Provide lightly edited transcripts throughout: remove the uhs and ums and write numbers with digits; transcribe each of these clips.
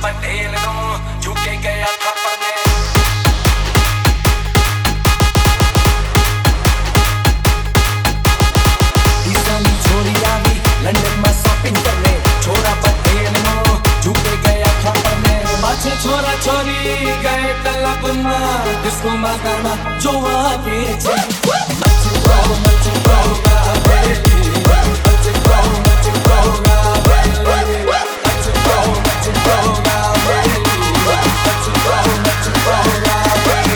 Patel no झुके गया थप्पड़ ने। ईसानी छोरी आई लंदन में शॉपिंग करने, छोरा पटेल नो झुके गया थप्पड़ ने। पाछे छोरा छोरी गए क्लब में, डिस्को में गाना जो आगे छे। मच ब्रो गा बेली, मच ब्रो गा बेली, मच ब्रो गा बेली, मच ब्रो गा बेली।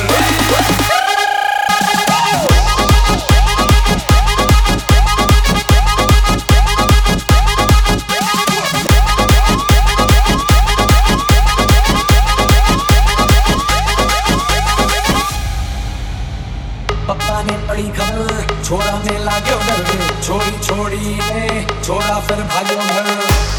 पप्पा ने पड़ी खबर, छोरा ने लाग्यो डर, छोरी छोड़ी ने छोरा फिर भाग्यो घर।